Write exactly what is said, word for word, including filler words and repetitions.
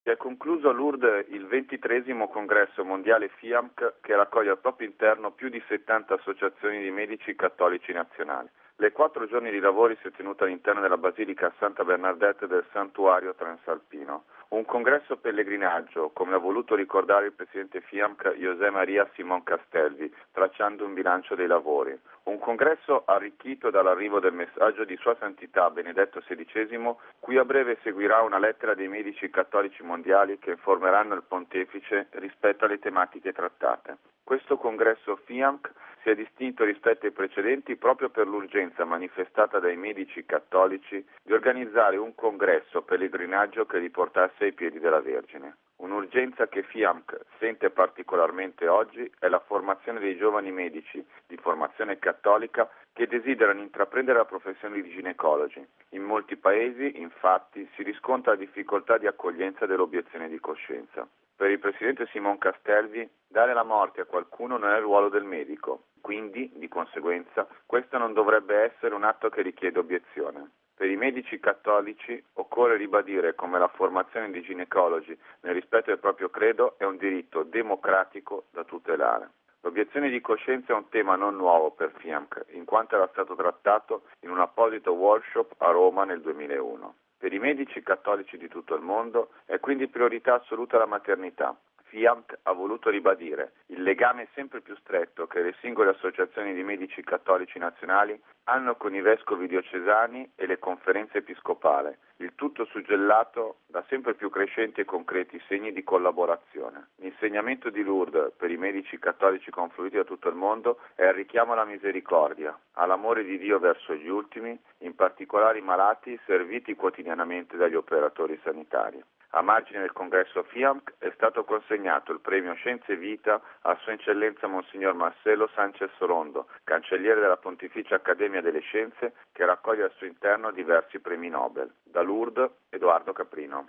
Si è concluso a Lourdes il ventitreesimo congresso mondiale FIAMC che raccoglie al proprio interno più di settanta associazioni di medici cattolici nazionali. Le quattro giorni di lavori si è tenuto all'interno della Basilica Santa Bernadette del Santuario Transalpino. Un congresso pellegrinaggio, come ha voluto ricordare il presidente FIAMC José María Simón Castelvi, tracciando un bilancio dei lavori. Un congresso arricchito dall'arrivo del messaggio di Sua Santità Benedetto sedicesimo, cui a breve seguirà una lettera dei medici cattolici mondiali che informeranno il pontefice rispetto alle tematiche trattate. Questo congresso FIAMC si è distinto rispetto ai precedenti proprio per l'urgenza manifestata dai medici cattolici di organizzare un congresso pellegrinaggio che li portasse ai piedi della Vergine. Un'urgenza che FIAMC sente particolarmente oggi è la formazione dei giovani medici di formazione cattolica che desiderano intraprendere la professione di ginecologi. In molti paesi, infatti, si riscontra la difficoltà di accoglienza dell'obiezione di coscienza. Per il presidente Simón Castelvi, dare la morte a qualcuno non è il ruolo del medico, quindi, di conseguenza, questo non dovrebbe essere un atto che richiede obiezione. Per i medici cattolici occorre ribadire come la formazione di ginecologi nel rispetto del proprio credo è un diritto democratico da tutelare. L'obiezione di coscienza è un tema non nuovo per FIAMC, in quanto era stato trattato in un apposito workshop a Roma nel duemilauno. Per i medici cattolici di tutto il mondo è quindi priorità assoluta la maternità. FIAMC ha voluto ribadire il legame sempre più stretto che le singole associazioni di medici cattolici nazionali hanno con i vescovi diocesani e le conferenze episcopali, il tutto suggellato da sempre più crescenti e concreti segni di collaborazione. L'insegnamento di Lourdes per i medici cattolici confluiti da tutto il mondo è il richiamo alla misericordia, all'amore di Dio verso gli ultimi, in particolare i malati serviti quotidianamente dagli operatori sanitari. A margine del congresso FIAMC è stato consegnato il premio Scienze e Vita a Sua Eccellenza Monsignor Marcelo Sánchez Rondo, cancelliere della Pontificia Accademia delle Scienze, che raccoglie al suo interno diversi premi Nobel. Da Lourdes, Edoardo Caprino.